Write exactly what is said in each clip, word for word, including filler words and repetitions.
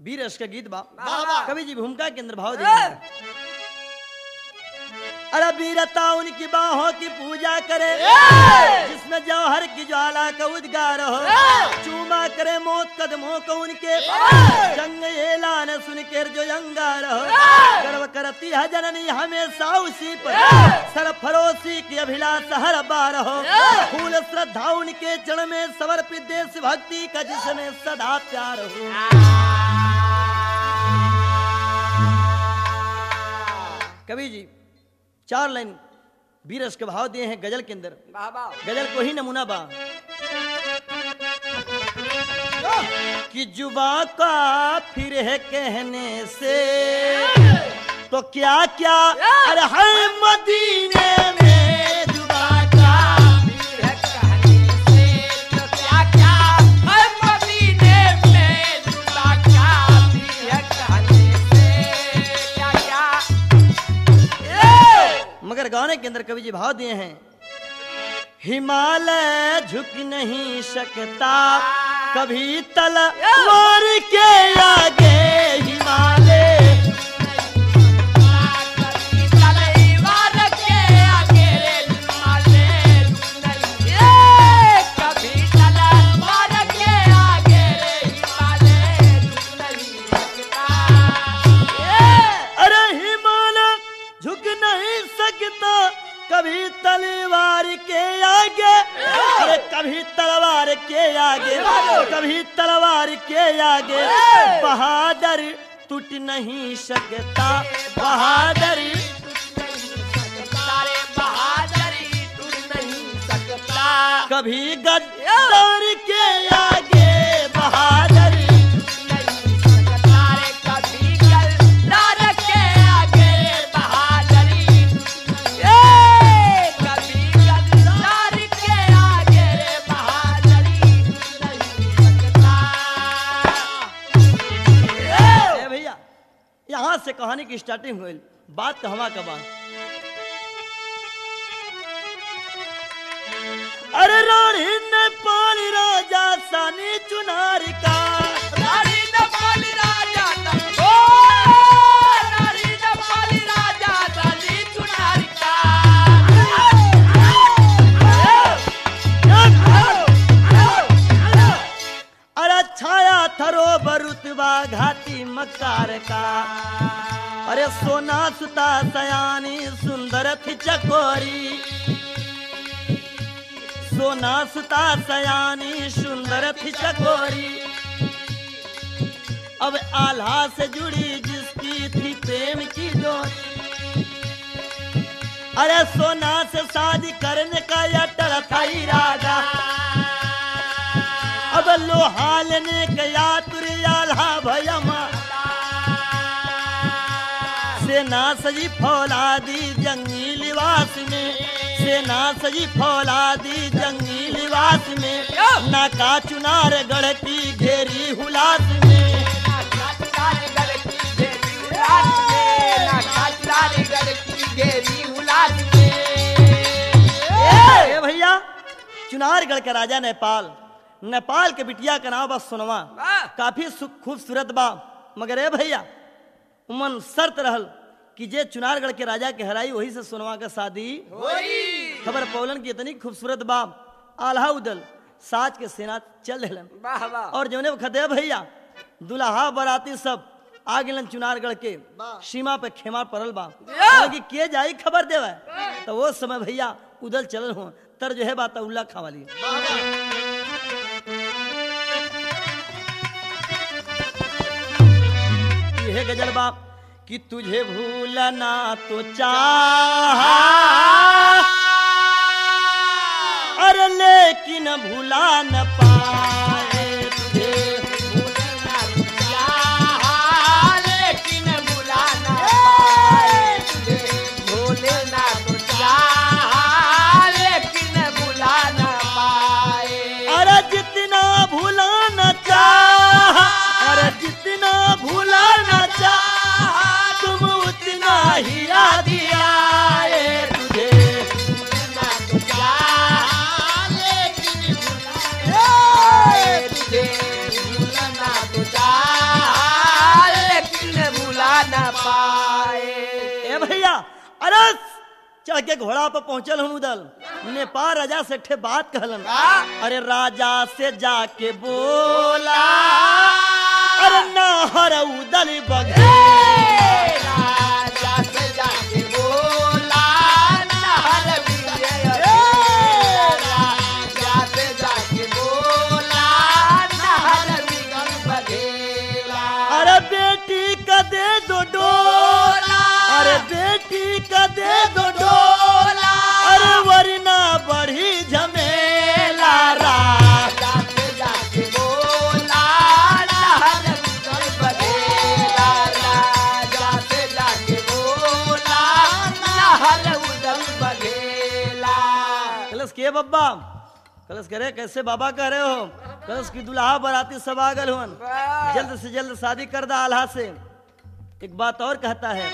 वीर रस का गीत बा। वाह। कवि जी भूमिका के अंदर भाव दिए। अरे वीरता उनकी बाहों की पूजा करे जिसमें जौहर की ज्वाला का उद्गार हो, चूमा करे मौत कदमों को उनके, जंग ऐलान सुन के जो अंगार हो, गर्व करती है जननी हमेशा उसी पर, सरफरोशी की अभिलाषा हर बार हो, फूल श्रद्धा उनके चरण में समर्पित देश भक्ति का जिसमें सदा प्यार हो। कवि जी चार लाइन वीरस के भाव दिए हैं गजल के अंदर। गजल को ही नमूना बा कि जुबा का फिर है कहने से तो क्या क्या, अरे है मदीने में जुबा का फिर है कहने से तो क्या क्या, है मदीने में जुबा का फिर है कहने से क्या क्या। मगर गाने के अंदर कवि जी भाव दिए हैं, हिमालय झुक नहीं सकता कभी तलवार के आगे, हिमालय कभी तलवार के आगे, हिमालय कभी तलवार के आगे, हिमालय नहीं सकता। अरे हिमालय झुक नहीं सकता कभी तलवार के आगे, अरे कभी तलवार के आगे, कभी तलवार के आगे, बहादुर टूट नहीं सकता, बहादुर बहादुर टूट नहीं सकता, कभी गद्दार के आगे, बहादुर यहाँ से कहानी की स्टार्टिंग हुई। बात कहवा का बात, अरे रानी नेपाल राजा सानी चुनार का, रानी नेपाल राजा ओ रानी नेपाल राजा सानी चुनार का, अरे छाया थरो बरुतबा घाटी मकार का, अरे सोना सुता सयानी सुंदर थी चकोरी, सोना सुता सयानी सुंदर थी चकोरी, अब आल्हा से जुड़ी जिसकी थी प्रेम की डोरी, अरे सोना से शादी करने का अटल था इरादा, अब लोहा लेने गया तुरी आल्हा भयमा, सेना सजी फौलादी जंगी लिबास में, सेना सजी फौलादी जंगी लिबास में, नाका चुनार गढ़ की घेरी हुलास में, नाका चुनार गढ़ की घेरी हुलास में, नाका चुनार गढ़ की घेरी हुलास में। ए भैया, चुनारगढ़ का राजा नेपाल, नेपाल के बिटिया का नाम बस सुनवा, काफी खूबसूरत बा, मगर ए भैया उमन शर्त रहल कि जे चुनारगढ़ के राजा के हराई वही से सुनवा का शादी होई। खबर पौलन की इतनी खूबसूरत बा, आल्हा उदल साज के सेना चल रहलन, और जौने खदे भैया दुल्हा बराती सब आ गए चुनारगढ़ के सीमा पे खेमा पड़ल बा, कि के जाई खबर देवे, तो वो समय भैया उदल चलल हो तर जो है बात उल्ला खावाली। ये गजल बा कि तुझे भूलना तो चाहा, अरे लेकिन भूला न पाए, तुझे भूलना तो चाहा, लेकिन भूला न पाए, तुझे भूलना तो चाहा, लेकिन भूला न पाए, अरे जितना भूला न चाहा, अरे जितना भूला न चाहा, तुम उतना ही याद आए, तुझे भूलना तो चाहा, लेकिन भूला, तुझे भूलना तो चाहा, अरे चढ़ के घोड़ा पर पहुंचल हूँ उदल नेपाल राजा से ठे बात कहलन। अरे राजा से जाके बोला अरे ना हर उदल बगे राजा से जाके बोला नहर बिगड़े राजा से जाके बोला नहर बिगड़ बघेला। अरे बेटी का दे दो डोला अरे बेटी का दे दो डोला अरे वरना बढ़ी झमेला। राजा से जाके बोला नहर बिगड़ बघेला राजा से जाके बोला नहर उदल बघेला। कलश के बब्बा कलश करे कैसे बाबा कह रहे हो? कलश की दुल्हा बराती सब आगल हुन जल्द से जल्द शादी कर दा आल्हा से। एक बात और कहता है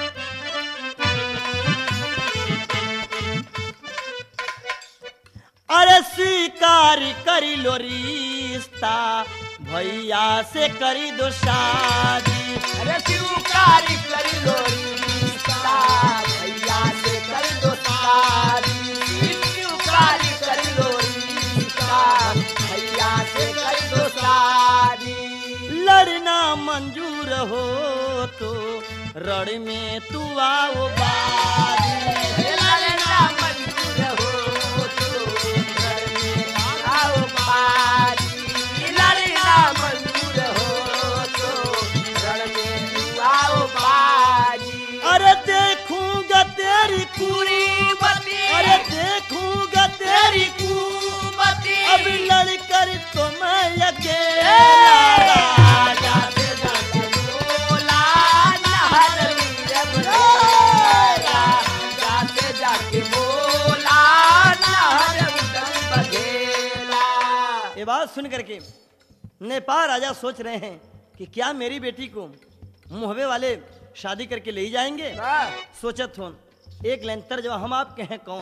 अरे स्वीकार करी लो रिश्ता भैया से करी दो शादी। अरे स्वीकार करी लो रिश्ता भैया से कर दो शादी स्वीकार करी लो रिश्ता भैया से कर दो शादी। लड़ना मंजूर हो तो रण में तू आओ बारी। लड़ना मंजूर हो तो घर में आओ बारी लड़ना मंजूर हो तो घर में तू आओ बारी। अरे देखूंगा तेरी पूरी बती अरे देखूंगा तेरी कुमती अब लड़कर तो मैं अकेला। राजा से जाके बोला नहर बिगड़े राजा से जाके बोला नहर बिगड़ बघेला। ये बात सुन करके नेपाल राजा सोच रहे हैं कि क्या मेरी बेटी को मुहबे वाले शादी करके ले ही जाएंगे। सोचत हो एक लाइन तर्जबा हम आपके हैं कौन।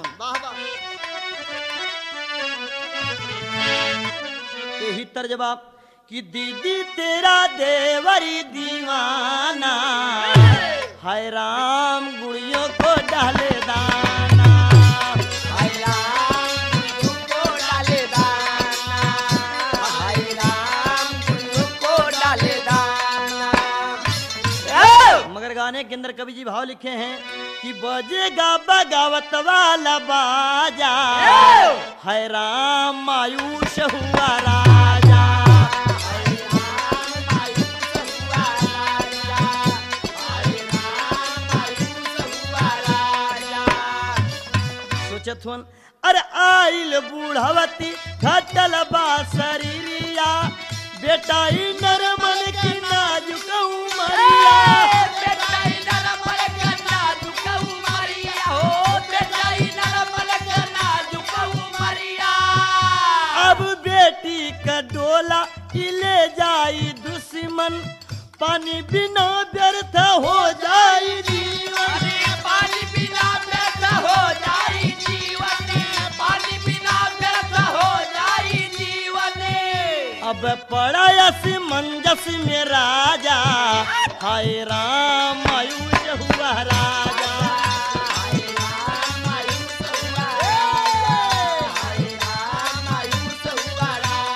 यही तर्जबा कि दीदी तेरा देवरी दीवाना हाय राम गुड़ियों को डाले दाना। हाय राम गुरु को डाले दाना हाय राम गुरु को डाले दाना। मगर गाने के अंदर कवि जी भाव लिखे हैं कि बजेगा बगावत वाला बाजा है राम मायूस हुआ राजा। हाय राम मायूस हुआ राजा हाय राम मायूस हुआ राजा। सोचत हुन अरे आइल बूढ़वती घटल बा शरीरिया बेटा ही नरमन की नाजुक उमरिया। बेटाई नरमल का नाजुक उमरिया हो बेटाई नरमल का नाजुक उमरिया। अब बेटी का डोला ही ले जाई दुश्मन पानी बिना व्यर्थ हो जाई जीवन। अरे पानी बिना व्यर्थ हो जाई जीवन पानी बिना व्यर्थ हो जाई जीवन। अब पड़ा मंजस में राजा हाय राम मायूस हुआ राजा। हाय राम मायूस हुआ हाय राम मायूस हुआ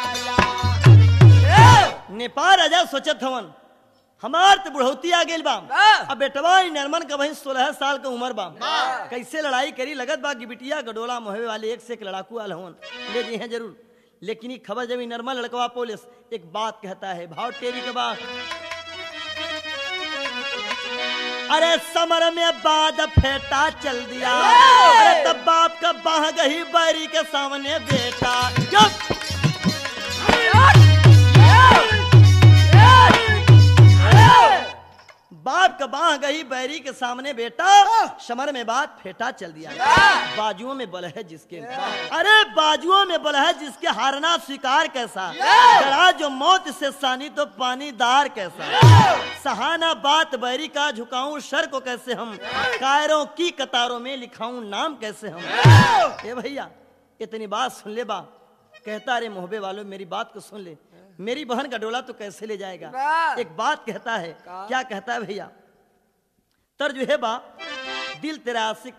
राजा। नेपाल राजा सोचत हवन हमार तो बुढ़ौती आ गेल बा अब बेटवा ही नरमन का वही सोलह साल का उम्र बा कैसे लड़ाई करी लगत बा कि बिटिया गडोला मोहवे वाले एक से एक लड़ाकू आल हवन ले जी हैं जरूर। लेकिन ये खबर जब नरमन लड़कवा पुलिस एक बात कहता है भाव टेरी के बाद अरे समर में बाद फेटा चल दिया अरे तब बाप का बाह गही बैरी के सामने बेटा जब बाप का बाह गई बैरी के सामने बेटा समर में बात फेटा चल दिया। बाजुओं में बल है जिसके अरे बाजुओं में बल है जिसके हारना स्वीकार कैसा डरा जो मौत से सानी तो पानीदार कैसा सहाना बात बैरी का झुकाऊं सर को कैसे हम कायरों की कतारों में लिखाऊं नाम कैसे हम। ए भैया इतनी बात सुन ले बा कहता अरे मोहबे वालों मेरी बात को सुन ले मेरी बहन का डोला तो कैसे ले जाएगा। एक बात कहता है क्या कहता है भैया तर्ज है बा दिल तेरा आशिक।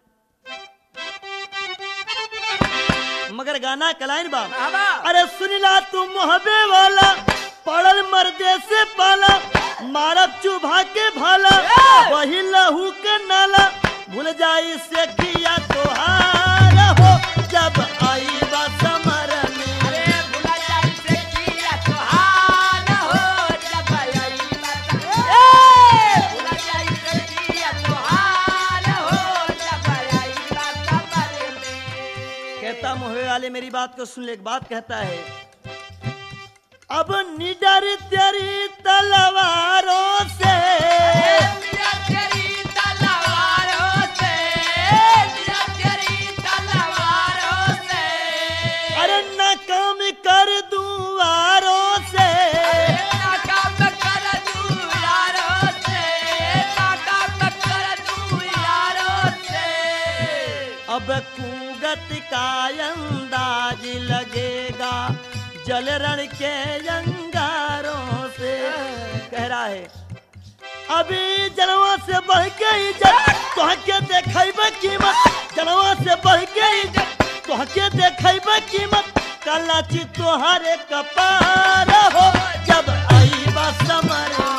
मगर गाना कलाइन बा, अरे सुनिला तू मोहबे वाला, पड़ल मर्दे से पाला, मारब चुभा के भाला, वही लहू के नाला, भूल जाई से किया तोहार हो, जब आई बा समर में। अरे भूल जाई से किया तोहार हो, जब आई बा भूल जाई से किया तोहार हो, जब आई बा समर में। कहता मोहे वाले मेरी बात को सुन ले, एक बात कहता है, अब निडर तेरी तलवारों से, निडर तेरी तलवारों से, निडर तेरी तलवारों से, अरे नाकाम कर दूं वारों से, नाकाम कर दूं यारों से, नाकाम कर दूं यारों से। अब कुगत का अंदाज लगेगा जल रण के अंगारों से। कह रहा है अभी जनवा से बढ़ के इज्जत तोहके देखैब कीमत, जनवा से बढ़ के इज्जत तोहके देखैब कीमत, कलाची तोहारे कपार हो, जब आई बा समर में।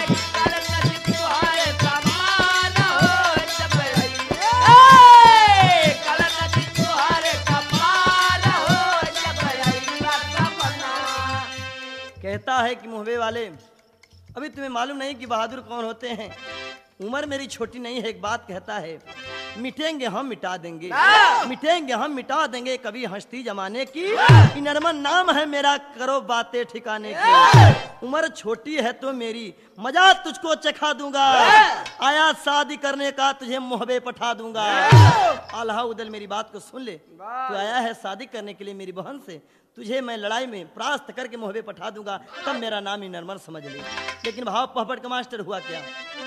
कहता है कि मुहबे वाले, अभी तुम्हें मालूम नहीं कि बहादुर कौन होते हैं, उम्र मेरी छोटी नहीं है। एक बात कहता है, मिटेंगे हम मिटा देंगे, मिटेंगे हम मिटा देंगे, कभी हस्ती जमाने की, नरमन नाम है मेरा, करो बातें ठिकाने की। उम्र छोटी है तो मेरी, मजा तुझको चखा दूंगा, आया शादी करने का तुझे मुहबे पठा दूंगा। आल्हा उदल मेरी बात को सुन ले, तू आया है शादी करने के लिए मेरी बहन से, तुझे मैं लड़ाई में परास्त करके मुहबे पठा दूंगा, तब मेरा नाम ही नरमन समझ ले। लेकिन भाव पहपट का मास्टर हुआ क्या,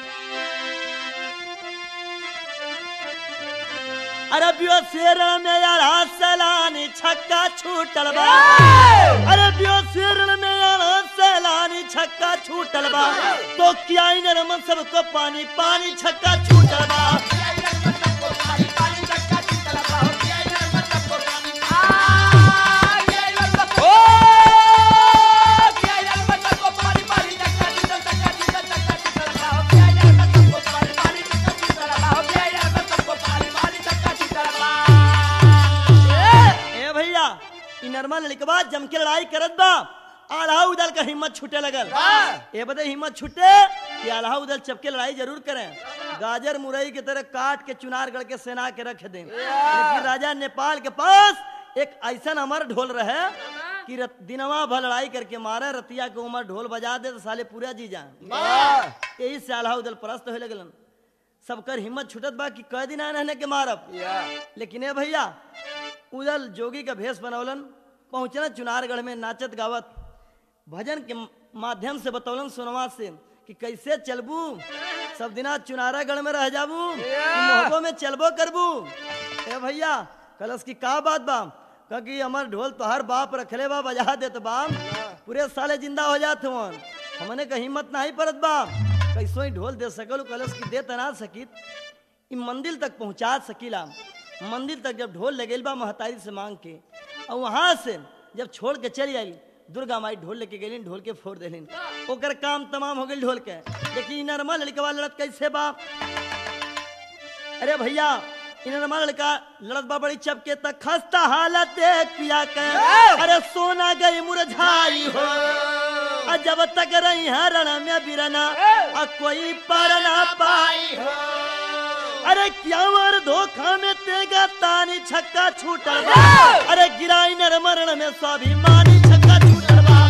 अरबियो शेर में यार सलानी छक्का छूटल बा, अरबियो शेर में यार सलानी छक्का छूटल बा, तो क्या नरमन सबको पानी पानी छक्का छूटल बा। नरमन लड़कवा जम के लड़ाई करत बा, आल्हा उदल का हिम्मत छूटे लगल। ये बता हिम्मत छूटे कि आल्हा उदल चपके लड़ाई जरूर करें, गाजर मुरई की तरह काट के चुनारगढ़ के सेना के रख दें। लेकिन राजा नेपाल के पास एक ऐसा अमर ढोल रहे कि दिनवा भर लड़ाई करके मारे, रतिया के उमर ढोल बजा दे तो साले पूरा जी जाए। यही से आल्हा उदल परस्त होने लगलन। सबकर हिम्मत छूटत बा कि कई दिन रहने के मारब। लेकिन ए भैया उदल जोगी का भेष बनौलन, पहुंचना चुनारगढ़ में नाचत गावत भजन के माध्यम से बतौलन सोनवा से कि कैसे चलबू, सब दिना चुनारागढ़ में रह जाबू, मोहबो में चलबो करबू। ए भैया कलश की का बात बा, क्योंकि हमार ढोल तो हर बाप रखले बा, बजा देत बा, पूरे साले जिंदा हो जात हुन, हमने का हिम्मत नहीं परत बा, कैसो ही ढोल दे सकल। कलश की दे तना सकित मंदिर तक पहुंचा सकीला। मंदिर तक जब ढोल लगेल बा महतारी से मांग के, और वहां से जब छोड़ के चली आई, दुर्गा माई ढोल लेके गई, ढोल के फोड़ देलिन, ओकर काम तमाम हो गई ढोल के। लेकिन नरमा लड़का लड़त कैसे बा, अरे भैया नरमा लड़का लड़त बा बड़ी चपके तक, खस्ता हालत देख पिया के, अरे सोना गई मुरझाई हो, जब तक रही है रण में बिरना, कोई पर ना पाई हो, अरे क्या वर धोखा में तेगा तानी छक्का छूटल बा, अरे गिराई नर मरण में स्वाभिमानी छक्का छूटल बा।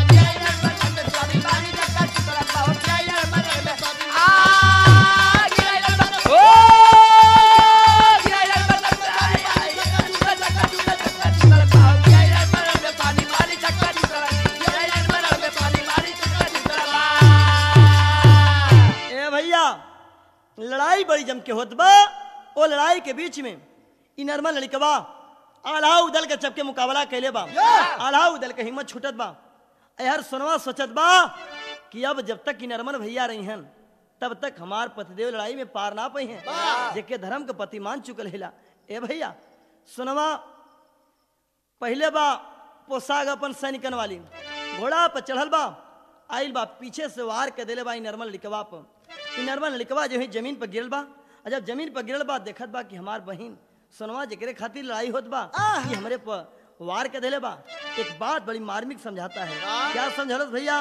ए भैया लड़ाई बड़ी जम के होत बा, ओ लड़ाई के बीच में इनरमा लड़कवा आल्हा उदल के चपके मुकाबला कैले बा, आल्हा उदल के हिम्मत छूटत बा। यार सोनवा सोचत बा कि अब जब तक इनरमन भैया रही हन तब तक हमार पतिदेव लड़ाई में पार ना पाई हैं, जेके धर्म के पति मान चुकल हिला। ए भैया सुनवा, पहले बा पोसाग अपन सैनिकन वाली घोड़ा पर चढ़ल बा, आइल बा पीछे से वार के देले बा इ नरमल लिकवा पर। इ नरमल लिकवा जो है जमीन पर गिरल बा, और जब जमीन पर गिरल बा देखत बा कि हमार बहिन सुनवा जेकरे खातिर लड़ाई होत बा कि हमरे पर वार के देले बा। एक बात बड़ी मार्मिक समझाता है, क्या समझलस भैया?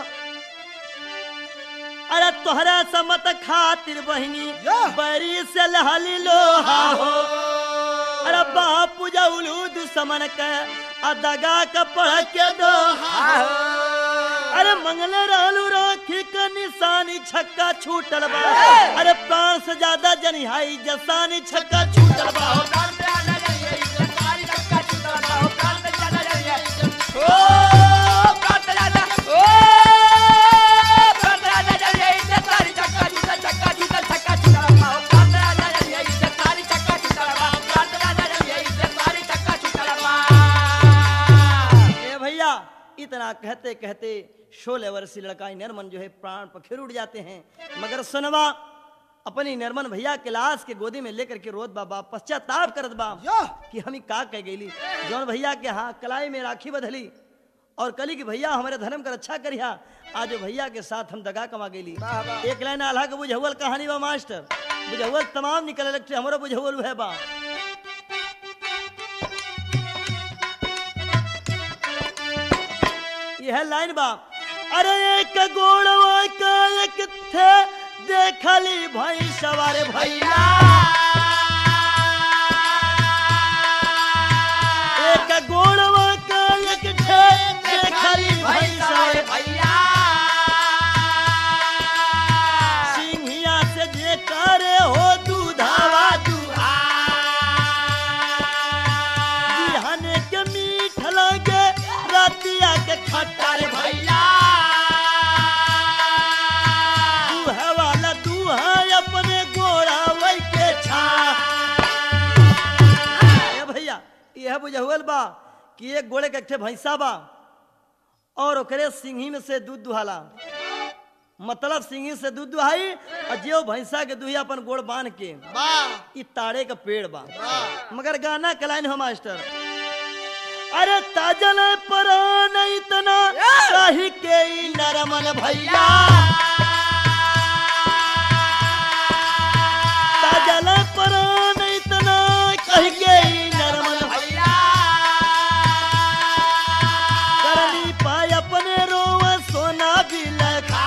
अरे तोहरा समत खातिर बहिनी बरी से लहली लोहा हो, अरे बापू जाउलू दुश्मन के अदगा का पढ़ के दो, अरे मंगल रहलू राखी का निशानी छक्का छूटल बा, अरे प्राण से ज्यादा जनिहाई जसानी छक्का छूटल बा। इतना कहते कहते सोलह वर्षीय लड़का नरमन जो है प्राण पखेर उड़ जाते हैं। मगर सुनवा अपनी नरमन भैया के लाश के गोदी में लेकर के रोत बाबा पश्चाताप करत बा कि हम का कह गईली, जौन भैया के हाँ कलाई में राखी बधली और कली की भैया हमारे धर्म का रक्षा करिया, आज भैया के साथ हम दगा कमा गईली। एक लाइन आल्हा के बुझौल कहानी बा मास्टर, बुझौल तमाम निकले लगते हमारा बुझौल है बा। यह लाइन बा, अरे एक गोड़वा का एक थे देखली भाई सवारे भैया, एक गोड़वा का एक थे देखली भाई सवारे भैया, सिंहिया से जे करे हो दूधावा दूहा, बिहाने के मीठ लगे रातिया के खट्टा रे भैया, दूहा वाला दूहा अपने गोड़ा वही के छा। भैया यह बुझौल बा कि एक गोड़े के भैंसा बा और ओकरे सिंही में से दूध दुहाला, मतलब सिंही से दूध दुहाई और जो भैंसा के दुहिया अपन गोड़ बांध के इ ताड़े का पेड़ बा। मगर गाना कलाइन हो मास्टर, अरे ताजल परान इतना कही के नरमन भैया, ताजल परान इतना कही के नरमन भैया, करनी पाए अपने रोव सोना भी लखा,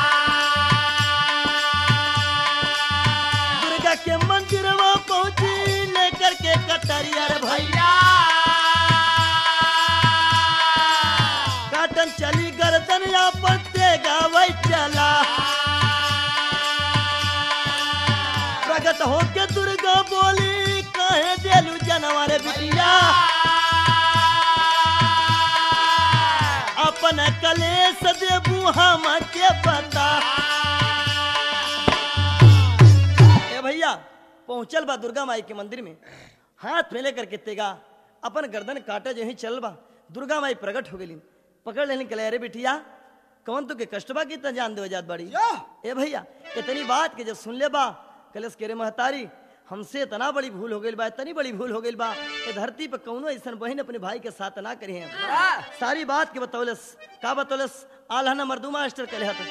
दुर्गा के मंदिर में पहुंची लेकर के कटरिया भैया, चली गर्दन या पत्ते गावे चला, प्रगट होके दुर्गा बोली कहे देलू जनवर बिटिया, अपन कलेश देबू हम के बता। ए भैया पहुंचल बा दुर्गा माई के मंदिर में, हाथ में लेकर के तेगा अपन गर्दन काटे जो ही चल बा, दुर्गा माई प्रकट हो गई, पकड़ लेने के अरे बिटिया कौन तो के कष्टबा की इतना जान दे जात बड़ी। ए भैया इतनी बात के जब सुन ले बा कलश के रे महतारी हमसे इतना बड़ी भूल हो गई बा, इतनी बड़ी भूल हो गई बा, ये धरती पर कौनो ऐसा बहन अपने भाई के साथ ना करी है। सारी बात के बतौलस का बतौलस आल्हा न मर्दू मास्टर कले हत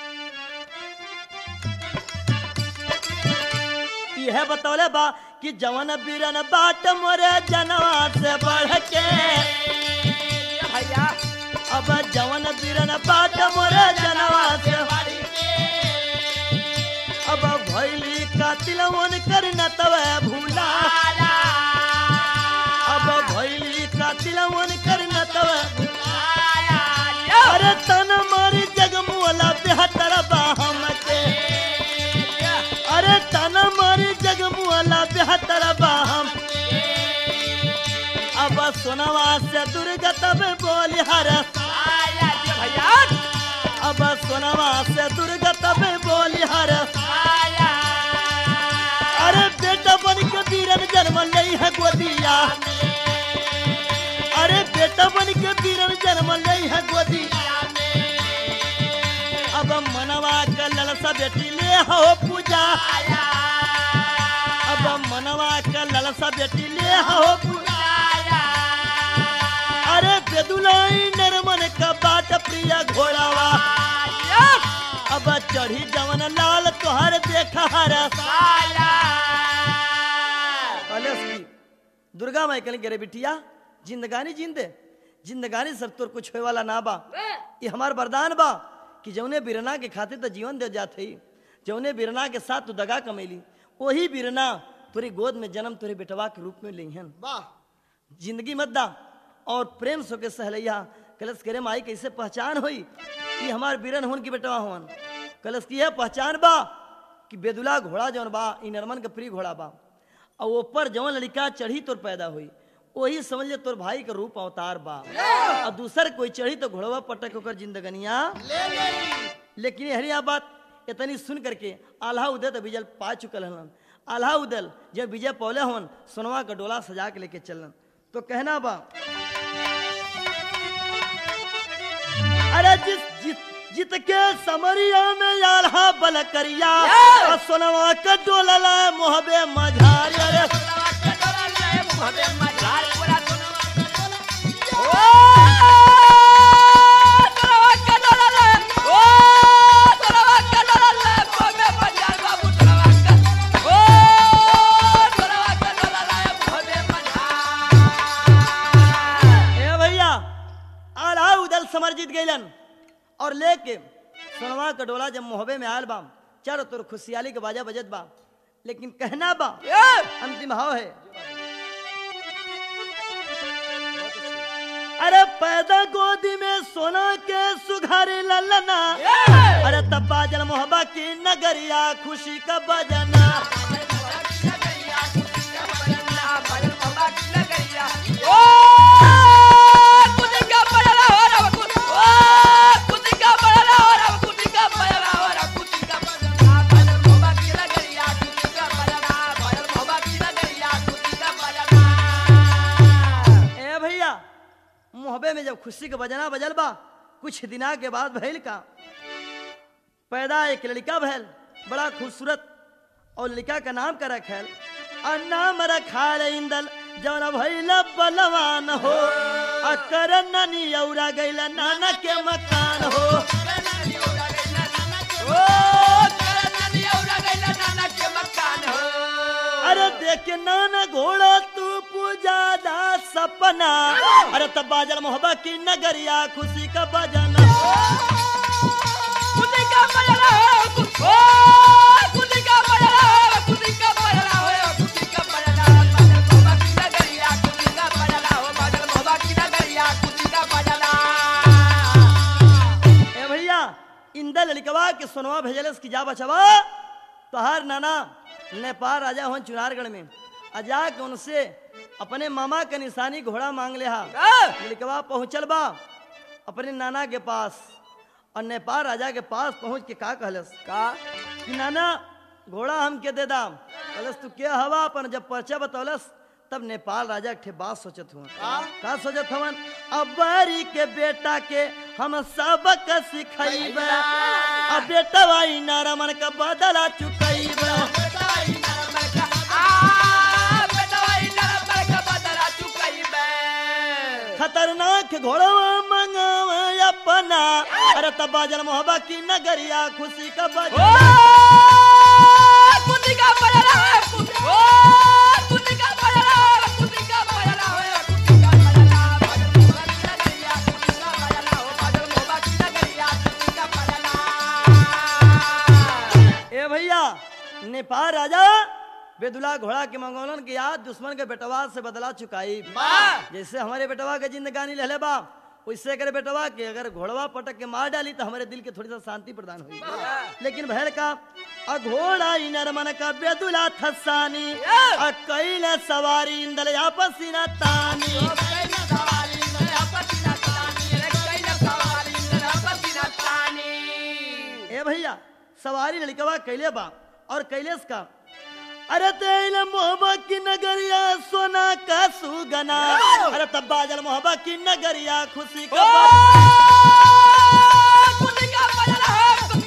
यह बतौले बा कि जवन बीरन बाट मोरे जनवा से बढ़ के भैया, अब जवन बीरन बाट मोरे जनवा से बढ़ के, अब भैली कातिल वन कर न तवे भूला, अब भैली कातिल वन कर न तवे भूला, अरे तन मारी जगमुअला बेहतर बाहम के, अरे तन मारी जगमुअला बेहतर बाहम, अब सोनवा से दुर्गत बोली हर भैया, अब सोनवा से दुर्गत बोली हर, अरे बेटा बन के बीरन जन्म ले है गोदिया, अरे बेटा बन के बीरन जन्म ले है गोदिया, अब मनवा का ललसा बेटी ले हो पूजा अब मनवा का ललसा बेटी ले हो पूजा अरे बेदुलाई नरमन का बाट प्रिय घोड़ावा अब चढ़ी जवन लाल तोहर देखा हरा दुर्गा माई कहने रे बिटिया जिंदगानी जिंदे जिंदगानी सब तोर कुछ होए वाला ना बा ये हमार वरदान बा कि जौने बिरना के खातिर तो जीवन दे जात है जौने बिरना के साथ तू दगा कमैली वही बिरना तोरी गोद में जन्म तोरे बेटवा के रूप में लेहन जिंदगी मत दा और प्रेम सो के सहलैया कलश करे माई कैसे पहचान हुई कि हमार बिरन होन की बेटवा होन कलश की है पहचान बा कि बेदुला घोड़ा जौन बा इ नरमन के प्रिय घोड़ा बा और ऊपर जौन लड़का चढ़ी तोर पैदा हुई वही समझ ले तोर भाई का रूप अवतार बा और दूसर कोई चढ़ी तो घोड़वा पटक होकर जिंदगनिया लेकिन हरिया बात इतनी सुन करके आल्हा उदय तो विजय पा चुकल हन आल्हा उदल जब विजय पौले होन सोनवा का डोला सजा के लेके चलन तो कहना बा अरे जिस जिस जित के समरिया में आल्हा बल करिया और सोनवा का डोला ला मोहबे मझार अरे समर जीत गईलन और लेके सोनवा का डोला जब मोहबे में आयल बा चारों तोर खुशियाली के बाजा बजत बा लेकिन कहना बा अंतिम भाव है अरे पैदा गोदी में सोना के सुघारे ललना अरे तब बाजल मोहब्बा की नगरिया खुशी का बजना मोहबे में जब खुशी का बजना बजल बा कुछ दिना के बाद भैल का पैदा एक लड़का भैल बड़ा खूबसूरत और लड़का का नाम का रखल और नाम रखाल इंदल जौन भैल बलवान हो अकर ननी औरा गैल नाना के मकान हो अरे देख नाना घोड़ा तू पूजा दा सपना अरे तब बाजल मोहब्बत की नगरिया खुशी का बजना खुशी का बजना हो खुशी का बजना हो खुशी का बजना हो खुशी का बजना मोहब्बत की नगरिया खुशी का बजना हो बाजल मोहब्बत की नगरिया खुशी का बजना ए भैया इंदल लड़कवा के सोनवा भेजलस की जा बचवा तोहार नाना नेपाल राजा हो चुनारगढ़ में अजा के उनसे अपने मामा के निशानी घोड़ा मांग ले लड़कवा पहुंचल बा अपने नाना के पास और नेपाल राजा के पास पहुंच के का कहलस का कि नाना घोड़ा हम के दे दाम कहलस तू क्या हवा अपन जब पर्चा बतौलस तब नेपाल राजा के बात सोचत हुआ का सोचत हवन अबारी के बेटा के हम सबक सिखैबे अब बेटा भाई नारमन का बदला चुकैबे खतरनाक घोड़वा मंगावा अपना अरे तब बाजल मोहब्बत की नगरिया खुशी का बजना खुशी का बजना खुशी का बजना खुशी का बजना खुशी का बजना नगरिया खुशी का बजना हो बाजल मोहब्बत की नगरिया खुशी का बजना ए भैया नेपाल राजा बेदुला घोड़ा के मंगोलन के याद दुश्मन के बेटवा से बदला चुकाई जैसे हमारे बेटवा के जिंदगानी ले बा वैसे करे बेटवा के अगर घोड़वा पटक के मार डाली तो हमारे दिल के थोड़ी सा शांति प्रदान हुई लेकिन भैर का अघोड़ा नरमन का बेदुला थसानी कैल सवारी इंदल आपसी न तानी ए भैया सवारी लड़कवा कैले बा और कैलेश का अरे तेल मोहब्बत की नगरिया सोना का सुगना अरे तब बाजल मोहब्बत की नगरिया खुशी का खुशी का बजना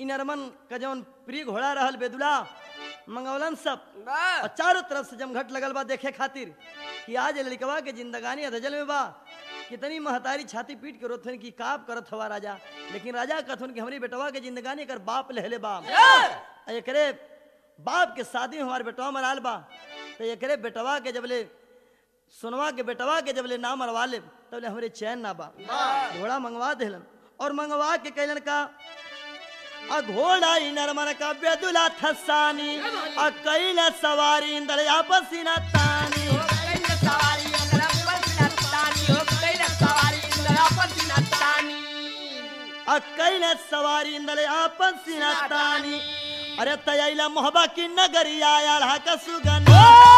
इन अरमन का जौन प्रिय घोड़ा रहल बेदुला मंगौलन सब वाह और चारों तरफ से जमघट लगल बा देखे खातिर कि आज ये लड़कवा के जिंदगानी अधजल में बा। कितनी महतारी छाती पीट के रोथन की काप करत हवा राजा, लेकिन राजा कथन कि हमारी बेटवा के जिंदगानी कर बाप लहले बा। एकरे बाप के शादी में हमारे बेटवा मराल बा, तो एकरे बेटवा के जबले सुनवा के बेटवा के जबले ना मरवा ले तबले हमरे चैन ना बा। घोड़ा मंगवा देलन और मंगवा के कैलन का आ घोड़ा इ नरमन का बेदुला थसानी आ कैला सवारी इंदलिया पसीना तानी कैला सवारी इंदरा पसीना तानी हो कैला सवारी इंदरा पसीना तानी आ कैला सवारी इंदलिया पसीना तानी। अरे तयला मोहब्बा की नगरिया आया का सुगंध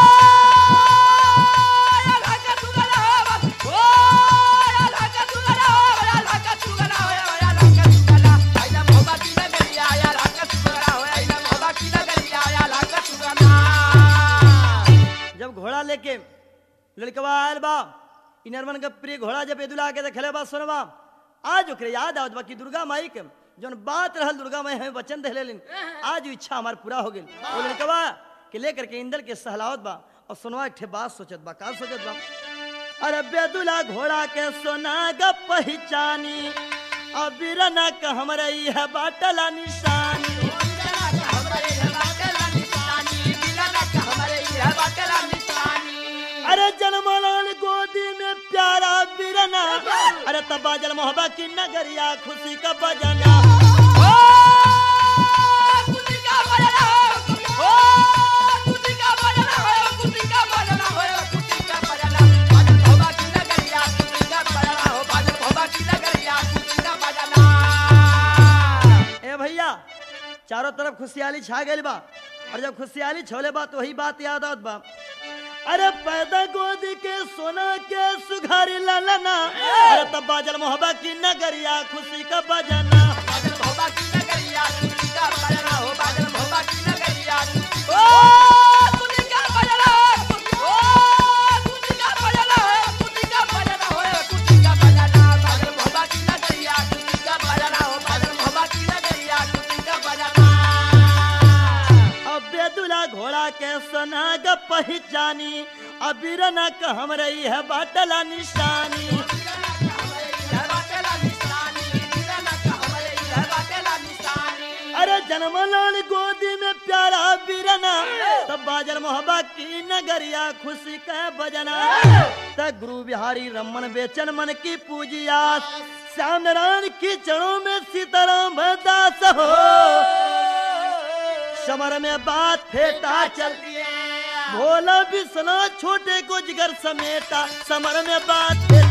जब घोड़ा लेके लड़कवा आयल बा इनरमन का प्रिय घोड़ा जब बेदुला के देखले बा सुनवा आज ओकरे याद आवत बा कि दुर्गा माई के जौन बात रहल दुर्गा माई हमें वचन देले लेन आज इच्छा हमार पूरा हो गेल। वो लड़कवा के लेकर के इंदल के सहलावत बा और सुनवा एक ठे बात सोचत बा का सोचत बा। अरे बेदुला घोड़ा के सोना ग पहचानी अबिरना का हमरा ई है बाटला निशानी अरे जनमलान गोदी में प्यारा बिरना अरे तबाजल मोहब्बत की नगरिया खुशी का बजना खुशी का बजना हो खुशी का बजना हो खुशी का बजना हो खुशी का बजना बादल मोहब्बत की नगरिया खुशी का बजना हो बादल मोहब्बत की नगरिया खुशी का बजना। ए भैया चारों तरफ खुशहाली छा गई बा और जब खुशहाली छोले बा तो वही बात याद आवत बा। अरे पैदा गोदी के सोना के सुघारी लालना अरे तब बाजल मोहब्बत की नगरिया खुशी का बजना बादल मोहब्बत की नगरिया खुशी का बजना हो बादल मोहब्बत की नगरिया ओ खुशी का बजना हो ओ खुशी का बजना हो खुशी का बजना हो खुशी का बजना बादल मोहब्बत की नगरिया खुशी का बजना हो बादल मोहब्बत की नगरिया खुशी का बजना। अब बेदुला घोड़ा के सोना ग पहचानी अबिरना का हमरा ई है बाटला निशानी अरे जनमलाल गोदी में प्यारा बिरना तब बाजल मोहब्बत की नगरिया खुशी का बजना तब गुरु बिहारी रमन बेचन मन की पूजिया श्याम नारायण की चरणों में सीताराम दास हो समर में बात फेटा चलती है भोला बिसना छोटे को जिगर समेटा समर में बात